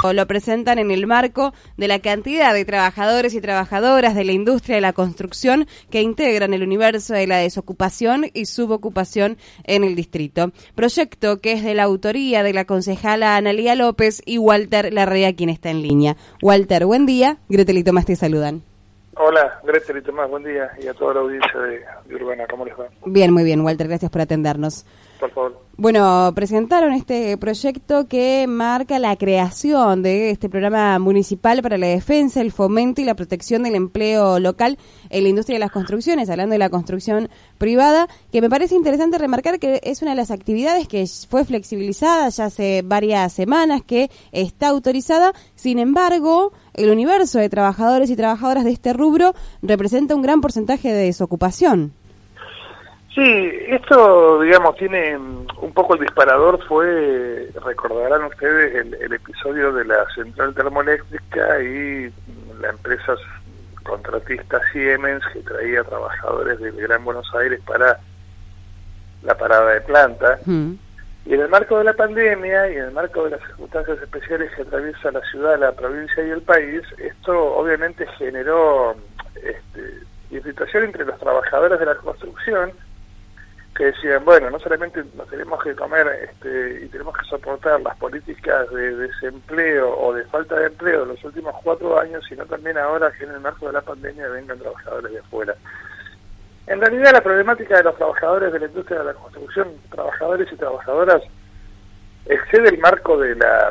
Lo presentan en el marco de la cantidad de trabajadores y trabajadoras de la industria de la construcción que integran el universo de la desocupación y subocupación en el distrito. Proyecto que es de la autoría de la concejala Analía López y Walter Larrea, quien está en línea. Walter, buen día. Gretel y Tomás te saludan. Hola, Gretel y Tomás, buen día. Y a toda la audiencia de Urbana, ¿cómo les va? Bien, muy bien, Walter, gracias por atendernos. Por favor. Bueno, presentaron este proyecto que marca la creación de este programa municipal para la defensa, el fomento y la protección del empleo local en la industria de las construcciones, hablando de la construcción privada, que me parece interesante remarcar que es una de las actividades que fue flexibilizada ya hace varias semanas, que está autorizada. Sin embargo, el universo de trabajadores y trabajadoras de este rubro representa un gran porcentaje de desocupación. Sí, esto, digamos, tiene un poco el disparador, fue, recordarán ustedes, el episodio de la central termoeléctrica y la empresa contratista Siemens, que traía trabajadores del Gran Buenos Aires para la parada de planta. Y en el marco de la pandemia y en el marco de las circunstancias especiales que atraviesa la ciudad, la provincia y el país, esto obviamente generó irritación entre los trabajadores de la construcción, que decían, bueno, no solamente nos tenemos que comer y tenemos que soportar las políticas de desempleo o de falta de empleo de los últimos 4 años, sino también ahora que en el marco de la pandemia vengan trabajadores de afuera. En realidad la problemática de los trabajadores de la industria de la construcción, trabajadores y trabajadoras, excede el marco de la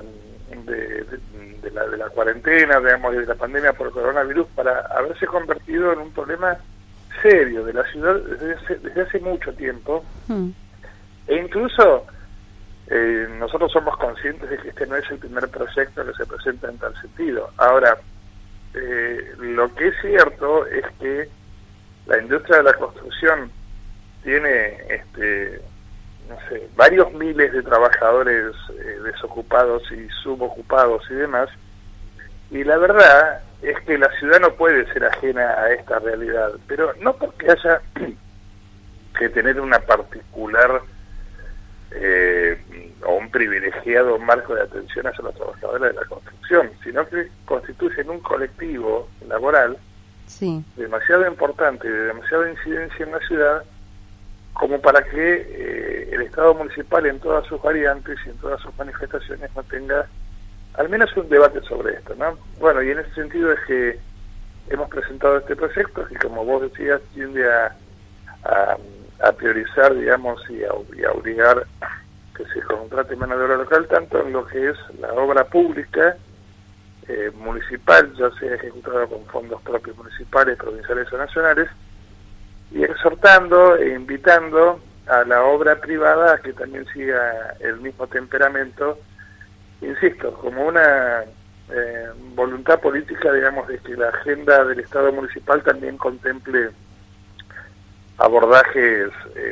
cuarentena, digamos, de la pandemia por coronavirus, para haberse convertido en un problema serio de la ciudad desde hace mucho tiempo. E incluso nosotros somos conscientes de que este no es el primer proyecto que se presenta en tal sentido. Ahora, lo que es cierto es que la industria de la construcción tiene varios miles de trabajadores desocupados y subocupados y demás, y la verdad es que la ciudad no puede ser ajena a esta realidad, pero no porque haya que tener una particular o un privilegiado marco de atención hacia los trabajadores de la construcción, sino que constituyen un colectivo laboral demasiado importante y de demasiada incidencia en la ciudad como para que el Estado municipal en todas sus variantes y en todas sus manifestaciones no tenga al menos un debate sobre esto, ¿no? Bueno, y en ese sentido es que hemos presentado este proyecto que, como vos decías, tiende a priorizar, digamos, y a obligar que se contrate mano de obra local, tanto en lo que es la obra pública municipal, ya sea ejecutada con fondos propios municipales, provinciales o nacionales, y exhortando e invitando a la obra privada a que también siga el mismo temperamento, insisto, como una voluntad política, digamos, de que la agenda del Estado municipal también contemple abordajes,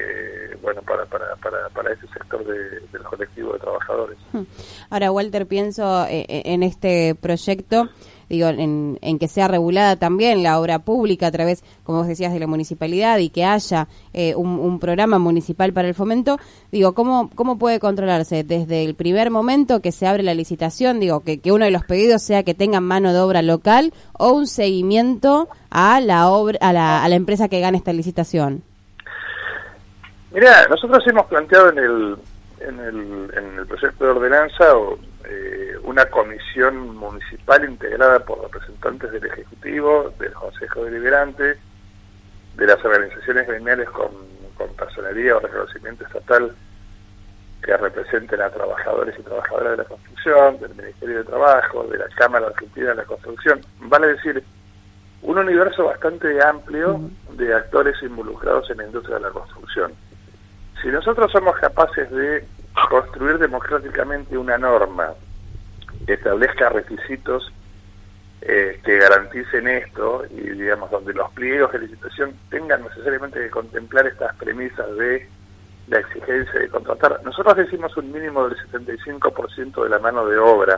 para ese sector del colectivo de trabajadores. Ahora, Walter, pienso en este proyecto, digo, en que sea regulada también la obra pública a través, como vos decías, de la municipalidad y que haya un programa municipal para el fomento. Digo, ¿cómo puede controlarse desde el primer momento que se abre la licitación? Digo, que uno de los pedidos sea que tengan mano de obra local o un seguimiento a la obra, a la empresa que gane esta licitación. Mirá, nosotros hemos planteado en el proyecto de ordenanza una comisión municipal integrada por representantes del Ejecutivo, del Consejo Deliberante, de las organizaciones gremiales con personería o reconocimiento estatal que representen a trabajadores y trabajadoras de la construcción, del Ministerio de Trabajo, de la Cámara Argentina de la Construcción, vale decir, un universo bastante amplio de actores involucrados en la industria de la construcción. Si nosotros somos capaces de construir democráticamente una norma que establezca requisitos que garanticen esto y, digamos, donde los pliegos de licitación tengan necesariamente que contemplar estas premisas de la exigencia de contratar. Nosotros decimos un mínimo del 75% de la mano de obra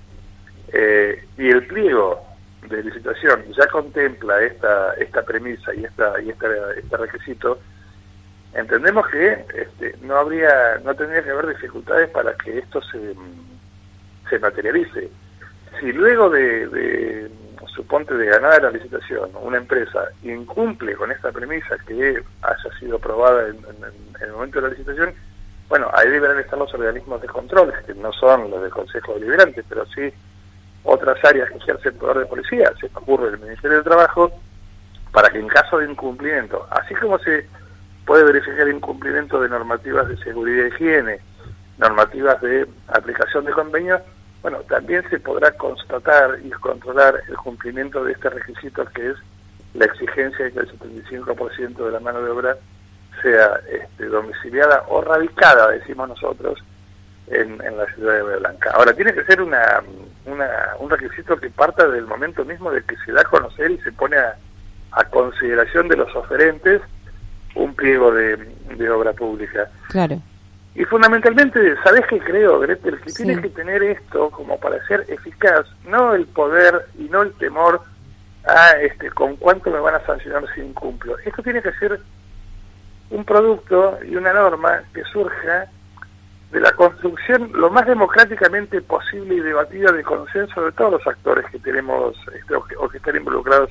y el pliego de licitación ya contempla esta premisa y este requisito. Entendemos que no tendría que haber dificultades para que esto se materialice. si luego de suponte de ganar la licitación, una empresa incumple con esta premisa que haya sido aprobada en el momento de la licitación, bueno, ahí deberán estar los organismos de control, que no son los del Consejo Deliberante, pero sí otras áreas que ejercen el poder de policía, se me ocurre el Ministerio del Trabajo, para que en caso de incumplimiento, así como se puede verificar incumplimiento de normativas de seguridad y higiene, normativas de aplicación de convenios, bueno, también se podrá constatar y controlar el cumplimiento de este requisito, que es la exigencia de que el 75% de la mano de obra sea domiciliada o radicada, decimos nosotros, en la ciudad de Bahía Blanca. Ahora, tiene que ser un requisito que parta del momento mismo de que se da a conocer y se pone a consideración de los oferentes un pliego de obra pública. Claro. Y fundamentalmente, ¿sabés qué creo, Gretel? Que tiene que tener esto como para ser eficaz, no el poder y no el temor a con cuánto me van a sancionar si incumplo. Esto tiene que ser un producto y una norma que surja de la construcción lo más democráticamente posible y debatida de consenso de todos los actores que tenemos o que están involucrados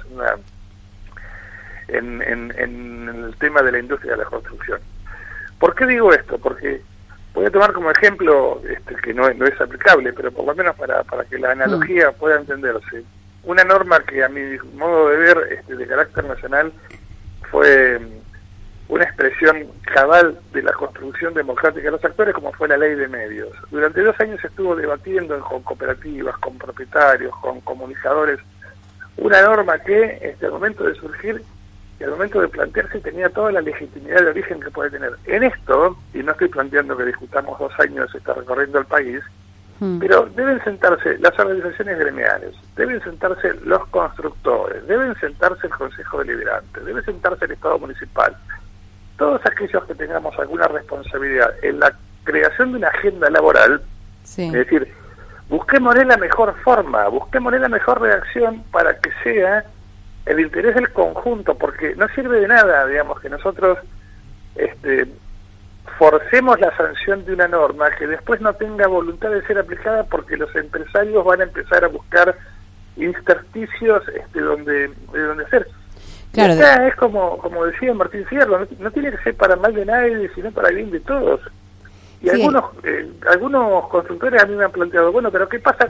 en el tema de la industria de la construcción. ¿Por qué digo esto? Porque voy a tomar como ejemplo, que no es aplicable, pero por lo menos para que la analogía pueda entenderse. Una norma que a mi modo de ver, de carácter nacional, fue una expresión cabal de la construcción democrática de los actores, como fue la ley de medios. Durante 2 años se estuvo debatiendo con cooperativas, con propietarios, con comunicadores, una norma que al momento de surgir y al momento de plantearse tenía toda la legitimidad de origen que puede tener. En esto, y no estoy planteando que discutamos 2 años está recorriendo el país, pero deben sentarse las organizaciones gremiales, deben sentarse los constructores, deben sentarse el Consejo Deliberante, debe sentarse el Estado Municipal, todos aquellos que tengamos alguna responsabilidad en la creación de una agenda laboral, es decir, busquémosle la mejor forma, busquémosle la mejor redacción para que sea el interés del conjunto, porque no sirve de nada, digamos, que nosotros forcemos la sanción de una norma que después no tenga voluntad de ser aplicada, porque los empresarios van a empezar a buscar intersticios donde hacer. Claro, y acá es como decía Martín Fierro, no tiene que ser para mal de nadie, sino para bien de todos. Y algunos constructores a mí me han planteado, bueno, pero ¿qué pasa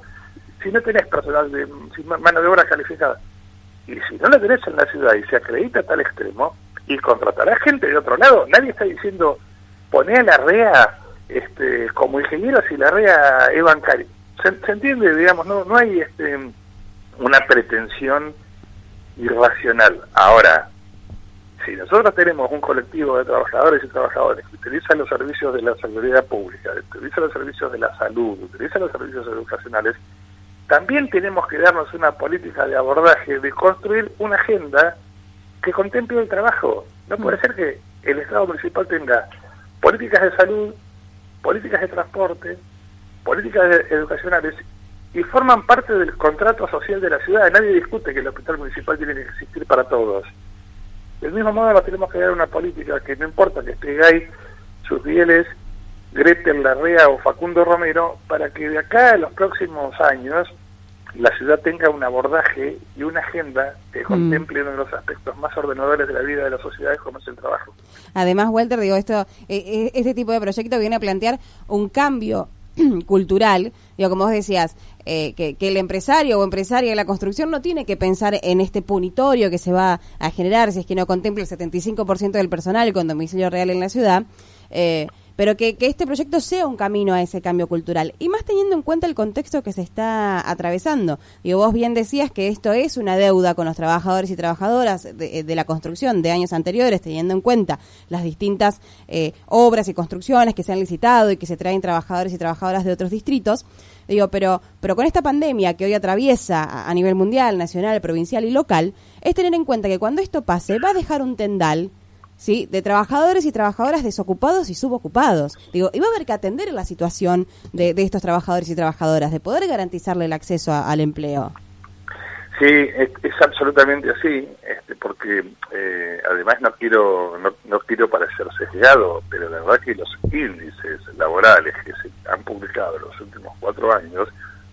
si no tenés personal, sin mano de obra calificada? Y si no la tenés en la ciudad y se acredita a tal extremo, y contratarás gente de otro lado, nadie está diciendo, poné a la REA como ingeniero si la REA es bancaria. ¿Se entiende? Digamos, no hay una pretensión irracional. Ahora, si nosotros tenemos un colectivo de trabajadores y trabajadoras que utilizan los servicios de la seguridad pública, utilizan los servicios de la salud, utilizan los servicios educacionales, también tenemos que darnos una política de abordaje, de construir una agenda que contemple el trabajo. No puede ser que el Estado municipal tenga políticas de salud, políticas de transporte, políticas educacionales, y forman parte del contrato social de la ciudad. Nadie discute que el hospital municipal tiene que existir para todos. Del mismo modo, nos tenemos que dar una política que no importa que esté Gay, sus Bieles, Gretel Larrea o Facundo Romero, para que de acá a los próximos años la ciudad tenga un abordaje y una agenda que contemple uno de los aspectos más ordenadores de la vida de las sociedades, como es el trabajo. Además, Walter, digo, este tipo de proyecto viene a plantear un cambio cultural, como vos decías, que el empresario o empresaria de la construcción no tiene que pensar en este punitorio que se va a generar si es que no contempla el 75% del personal con domicilio real en la ciudad, pero que este proyecto sea un camino a ese cambio cultural, y más teniendo en cuenta el contexto que se está atravesando. Vos bien decías que esto es una deuda con los trabajadores y trabajadoras de la construcción de años anteriores, teniendo en cuenta las distintas obras y construcciones que se han licitado y que se traen trabajadores y trabajadoras de otros distritos. Pero con esta pandemia que hoy atraviesa a nivel mundial, nacional, provincial y local, es tener en cuenta que cuando esto pase va a dejar un tendal, ¿sí?, de trabajadores y trabajadoras desocupados y subocupados. Y va a haber que atender la situación de estos trabajadores y trabajadoras, de poder garantizarle el acceso al empleo. Sí, es absolutamente así, porque además no quiero parecer sesgado, pero la verdad que los índices laborales que se han publicado en los últimos 4 años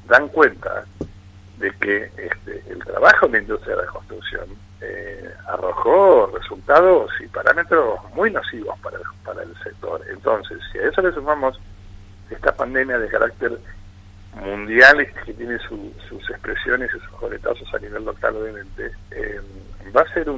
dan cuenta de que el trabajo en la industria de la construcción arrojó resultados y parámetros muy nocivos para el sector. Entonces, si a eso le sumamos esta pandemia de carácter mundial que tiene sus expresiones y sus coletazos a nivel local, obviamente, va a ser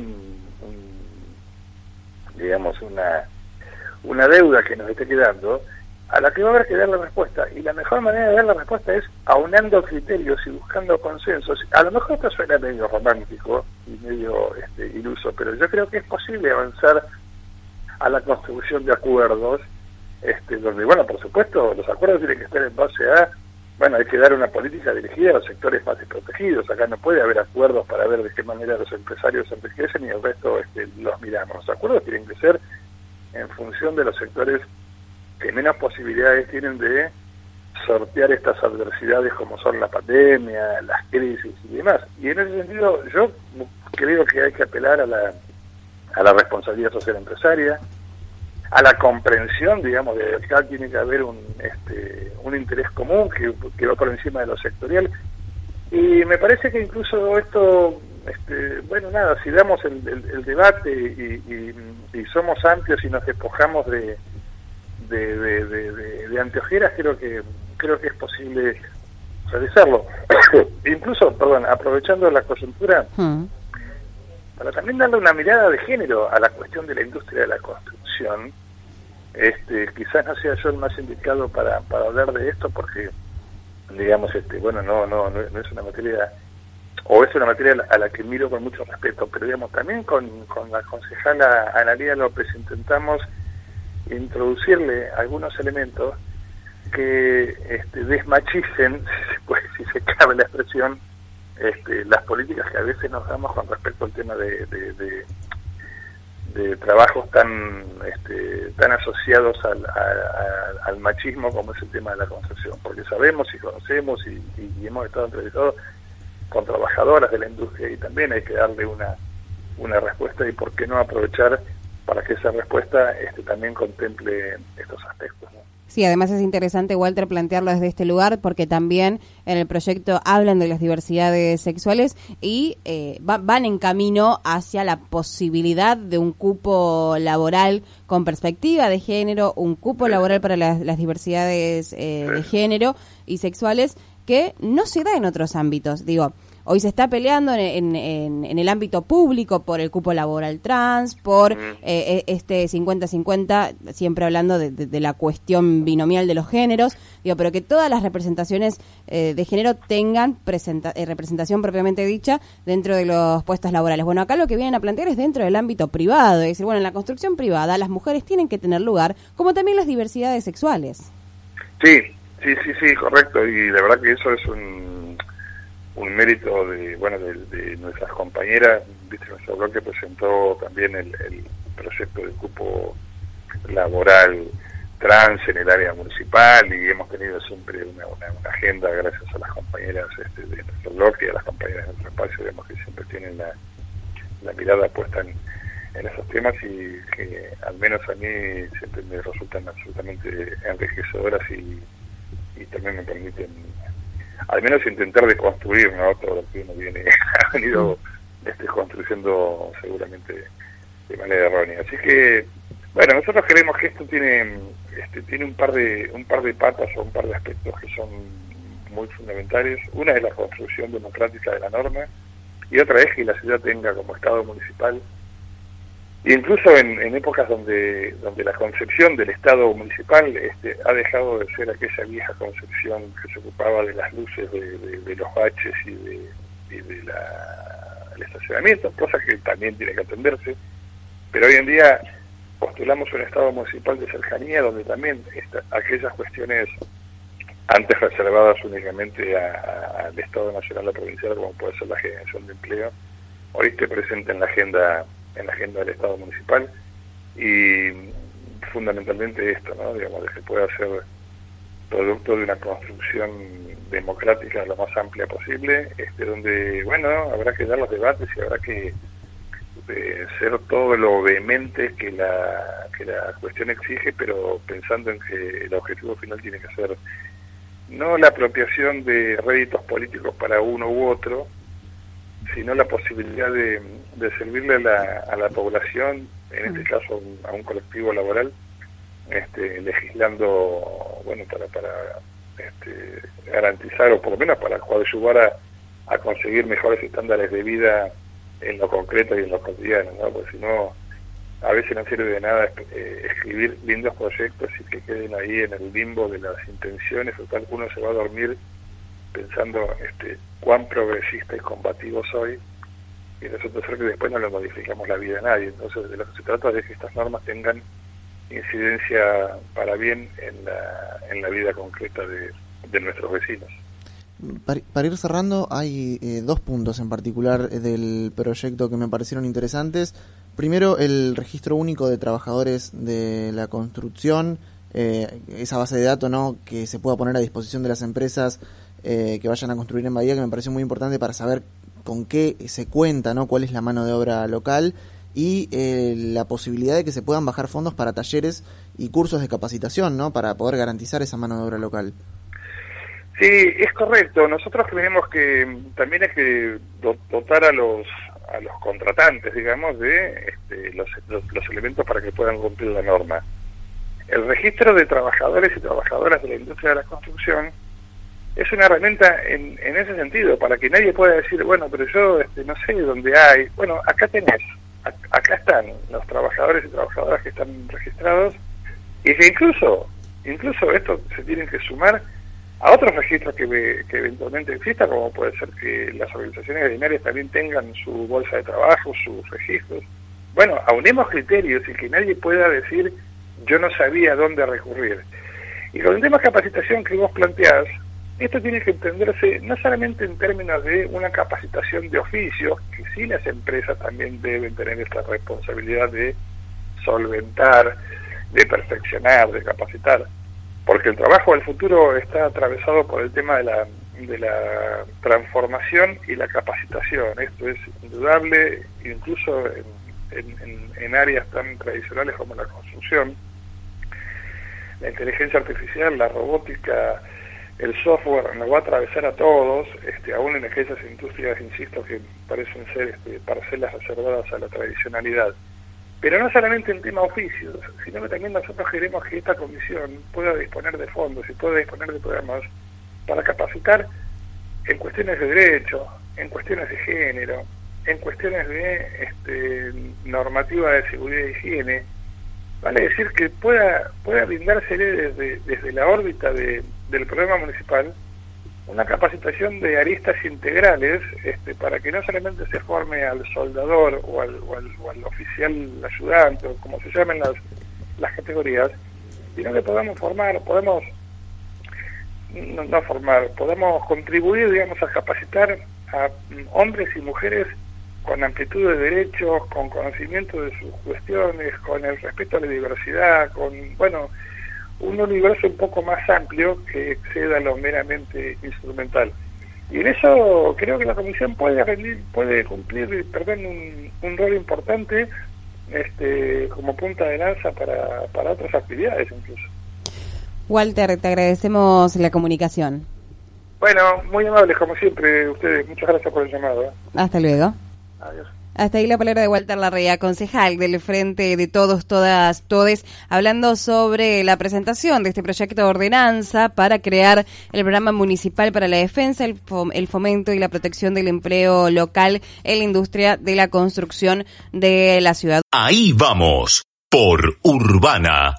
digamos, una deuda que nos esté quedando, a la que va a haber que dar la respuesta, y la mejor manera de dar la respuesta es aunando criterios y buscando consensos. A lo mejor esto suena medio romántico y medio iluso, pero yo creo que es posible avanzar a la construcción de acuerdos, donde, bueno, por supuesto, los acuerdos tienen que estar en base a, bueno, hay que dar una política dirigida a los sectores más desprotegidos. Acá no puede haber acuerdos para ver de qué manera los empresarios se enriquecen y el resto los miramos. Los acuerdos tienen que ser en función de los sectores que menos posibilidades tienen de sortear estas adversidades como son la pandemia, las crisis y demás. Y en ese sentido yo creo que hay que apelar a la responsabilidad social empresaria, a la comprensión, digamos, de que acá tiene que haber un interés común que va por encima de lo sectorial. Y me parece que incluso esto, bueno, nada, si damos el debate y somos amplios y nos despojamos de anteojeras, creo que es posible realizarlo. Incluso, perdón, aprovechando la coyuntura, para también darle una mirada de género a la cuestión de la industria de la construcción. Quizás no sea yo el más indicado para hablar de esto, porque, digamos, bueno, no es una materia, o es una materia a la que miro con mucho respeto, pero, digamos, también con la concejala Analía López intentamos introducirle algunos elementos que desmachicen, si se cabe la expresión, las políticas que a veces nos damos con respecto al tema de trabajos tan asociados al machismo como es el tema de la construcción, porque sabemos y conocemos y hemos estado entrevistados con trabajadoras de la industria y también hay que darle una respuesta, y por qué no aprovechar para que esa respuesta también contemple estos aspectos, ¿no? Sí, además es interesante, Walter, plantearlo desde este lugar, porque también en el proyecto hablan de las diversidades sexuales y van en camino hacia la posibilidad de un cupo laboral con perspectiva de género, un cupo laboral para las diversidades de género y sexuales que no se da en otros ámbitos. Digo, hoy se está peleando en el ámbito público por el cupo laboral trans, por 50-50, siempre hablando de la cuestión binomial de los géneros, digo, pero que todas las representaciones de género tengan representación propiamente dicha dentro de los puestos laborales. Bueno, acá lo que vienen a plantear es dentro del ámbito privado, es decir, bueno, en la construcción privada las mujeres tienen que tener lugar, como también las diversidades sexuales. Sí, correcto, y la verdad que eso es un mérito de nuestras compañeras. Viste, nuestro bloque presentó también el proyecto de cupo laboral trans en el área municipal, y hemos tenido siempre una agenda, gracias a las compañeras de nuestro bloque y a las compañeras de nuestro espacio, vemos que siempre tienen la mirada puesta en esos temas, y que al menos a mí siempre me resultan absolutamente enriquecedoras y también me permiten al menos intentar deconstruir, ¿no?, todo lo que uno ha venido construyendo seguramente de manera errónea. Así que, bueno, nosotros creemos que esto tiene un par de patas o un par de aspectos que son muy fundamentales. Una es la construcción democrática de la norma, y otra es que la ciudad tenga como Estado municipal, incluso en épocas donde la concepción del Estado municipal ha dejado de ser aquella vieja concepción que se ocupaba de las luces de los baches y del estacionamiento, cosa que también tiene que atenderse, pero hoy en día postulamos un Estado municipal de cercanía, donde también aquellas cuestiones antes reservadas únicamente al Estado nacional o provincial, como puede ser la generación de empleo, hoy esté presente en la agenda del Estado municipal, y fundamentalmente esto, ¿no?, digamos, de que pueda ser producto de una construcción democrática lo más amplia posible, donde, bueno, habrá que dar los debates y habrá que ser todo lo vehemente que la cuestión exige, pero pensando en que el objetivo final tiene que ser no la apropiación de réditos políticos para uno u otro, sino la posibilidad de servirle a la población, en este caso a un colectivo laboral, legislando, bueno, para garantizar, o por lo menos para coadyuvar a conseguir mejores estándares de vida en lo concreto y en lo cotidiano, ¿no? Porque si no, a veces no sirve de nada escribir lindos proyectos y que queden ahí en el limbo de las intenciones, o tal uno se va a dormir pensando cuán progresista y combativo soy, y resulta ser que después no le modificamos la vida a nadie. Entonces, de lo que se trata es que estas normas tengan incidencia para bien en la vida concreta de nuestros vecinos. Para ir cerrando, hay dos puntos en particular del proyecto que me parecieron interesantes. Primero, el registro único de trabajadores de la construcción, esa base de datos, ¿no?, que se pueda poner a disposición de las empresas que vayan a construir en Bahía, que me pareció muy importante para saber con qué se cuenta, ¿no?, cuál es la mano de obra local, y la posibilidad de que se puedan bajar fondos para talleres y cursos de capacitación, ¿no?, para poder garantizar esa mano de obra local. Sí, es correcto. Nosotros creemos que también hay que dotar a los contratantes, digamos, de los elementos para que puedan cumplir la norma. El registro de trabajadores y trabajadoras de la industria de la construcción es una herramienta en ese sentido, para que nadie pueda decir, bueno, pero yo no sé dónde hay. Bueno, acá tenés, acá están los trabajadores y trabajadoras que están registrados, y que incluso esto se tienen que sumar a otros registros que eventualmente existan, como puede ser que las organizaciones gremiales también tengan su bolsa de trabajo, sus registros. Bueno, aunemos criterios y que nadie pueda decir yo no sabía dónde recurrir. Y con el tema de capacitación que vos planteás, esto tiene que entenderse no solamente en términos de una capacitación de oficios, que sí las empresas también deben tener esta responsabilidad de solventar, de perfeccionar, de capacitar, porque el trabajo del futuro está atravesado por el tema de la transformación y la capacitación. Esto es indudable, incluso en áreas tan tradicionales como la construcción. La inteligencia artificial, la robótica, el software nos va a atravesar a todos, aún en aquellas industrias, insisto, que parecen ser parcelas reservadas a la tradicionalidad. Pero no solamente en tema oficios, sino que también nosotros queremos que esta comisión pueda disponer de fondos y pueda disponer de programas para capacitar en cuestiones de derecho, en cuestiones de género, en cuestiones de normativa de seguridad y higiene. Vale decir que pueda brindársele desde la órbita del programa municipal una capacitación de aristas integrales, para que no solamente se forme al soldador o al oficial ayudante, o como se llamen las categorías, sino que podamos podamos contribuir, digamos, a capacitar a hombres y mujeres con amplitud de derechos, con conocimiento de sus cuestiones, con el respeto a la diversidad, con, bueno, un universo un poco más amplio que exceda lo meramente instrumental. Y en eso creo que la comisión puede cumplir un rol importante como punta de lanza para otras actividades incluso. Walter, te agradecemos la comunicación. Bueno, muy amables como siempre ustedes. Muchas gracias por el llamado. Hasta luego. Adiós. Hasta ahí la palabra de Walter Larrea, concejal del Frente de Todos, Todas, Todes, hablando sobre la presentación de este proyecto de ordenanza para crear el programa municipal para la defensa, el fomento y la protección del empleo local en la industria de la construcción de la ciudad. Ahí vamos, por Urbana